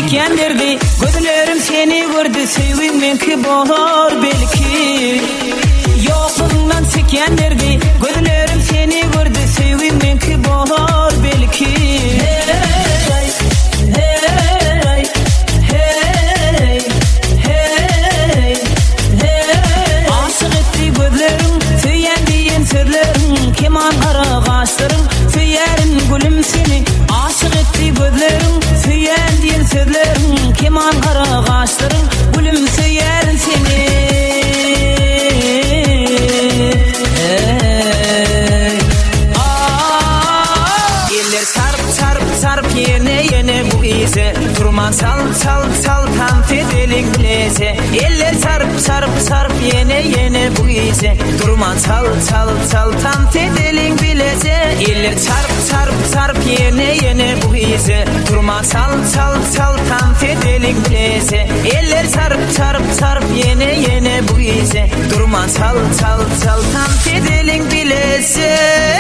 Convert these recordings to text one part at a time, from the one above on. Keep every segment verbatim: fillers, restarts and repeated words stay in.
çekendirdi. Gözlerim seni gördü, sevginmenki bolar belki. Yokluğundan çekendirdi. Gözlerim seni gördü, sevginmenki bolar belki. Hey, hey, hey, hey, hey. Aşık etti gözlerim, söyyen diyen sözlerim. Keman kara kaşlarım, söylerin gülüm seni. Aşık etti gözlerim, söyyen diyen sözlerim. Keman kara kaşlarım, gülüm söylerin seni. Hey. Aa, eller sarp sarp sarp yene yene bu ise. Durman sal sal sal tam fedelik bilese. Eller sarp sarp sarp yene yene bu ise. Durman sal sal sal tam fedelik bilese. Eller sarp sarp sarp yene yene bu ise. Durman sal sal sal tam fedelik bilese. Eller sarp sarp sarp yene yene bu ise. Durman sal sal sal tam fedelik bilese.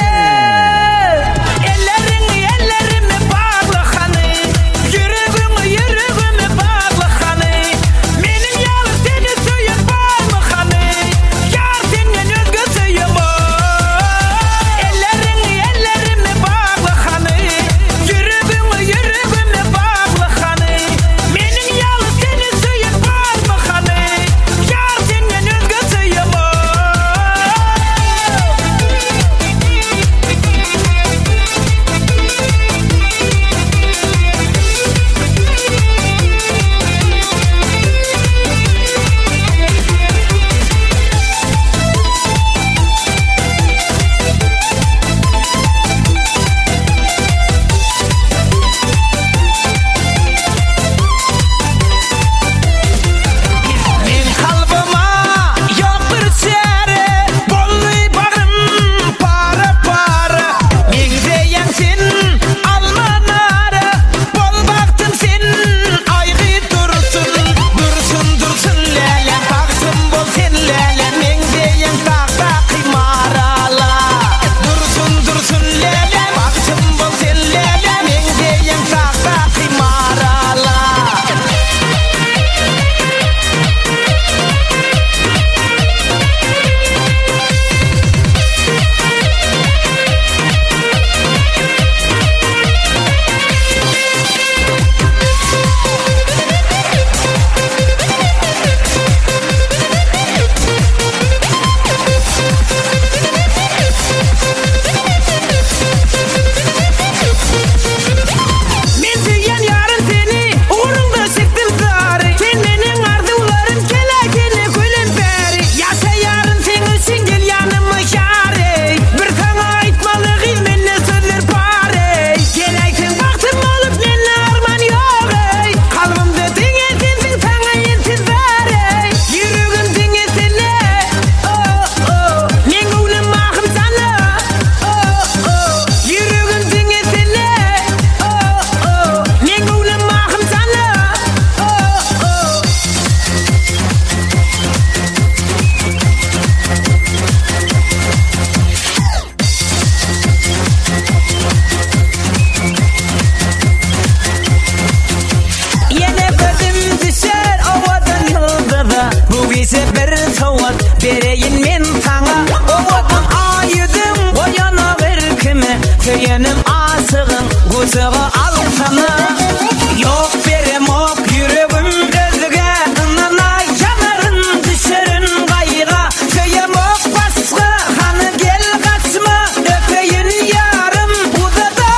Söylenim asığın kuzuğu al sana. Yok berem ok yüreğim özüge. Anana yanarın düşerin kayığa. Söylenim ok baskı hanı gel kaçma. Öpeyim yarım uzada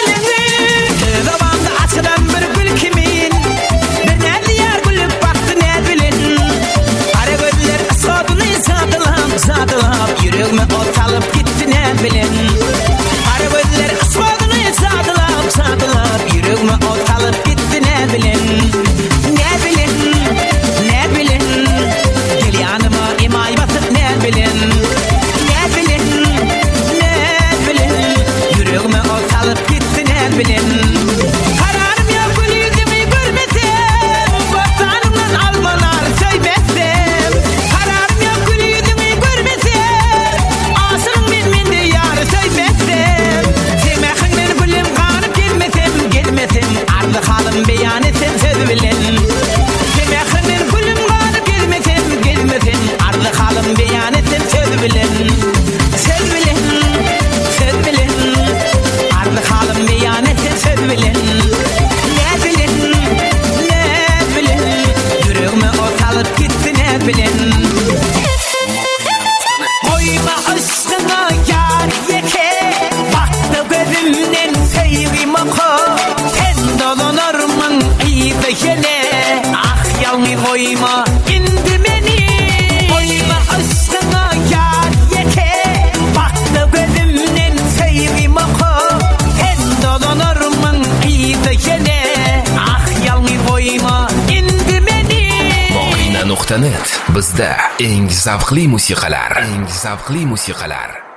elini. Zavanda açıdan bir gül kimin. Bir ne diyar gülüp baktı ne bilin. Ara gözler asodunu sadılap sadılap. Yüreğime ot alıp gitti ne bilin. Sadılap sadılap yüreğime ot alıp gitti ne bilin. Ne bilin, ne bilin. Gel yanıma imay batıp ne bilin. Ne bilin, ne bilin. Yüreğime ot alıp gitti ne bilin. Kararım yok gülüydümü görmesem. Bostanımdan almalar söylemesem. Kararım yok gülüydümü görmesem. Asırım bilen söz bilen söz bilen ardı halim beyan et söz bilen ne bilen ne bilen yüreğime otalıp gitti ne bilen koyma aşkına yar yeke baktı gözümden sevgim oku sen dolanırmın iyi de yele ah yalnız koyma indi beni koyma aşkına yar yeke baktı gözümden sevgim oku sen dolanırmın iyi de yele ah yalnız koyma indi beni Mohina nuqta net bizda eng zavqli musiqalar eng zavqli musiqalar